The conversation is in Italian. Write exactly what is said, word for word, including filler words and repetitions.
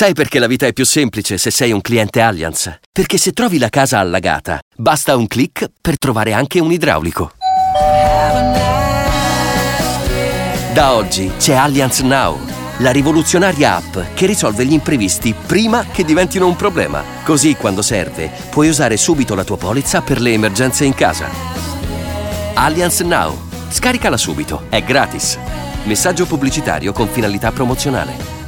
Sai perché la vita è più semplice se sei un cliente Allianz? Perché se trovi la casa allagata, basta un click per trovare anche un idraulico. Da oggi c'è Allianz Now, la rivoluzionaria app che risolve gli imprevisti prima che diventino un problema. Così, quando serve, puoi usare subito la tua polizza per le emergenze in casa. Allianz Now. Scaricala subito, è gratis. Messaggio pubblicitario con finalità promozionale.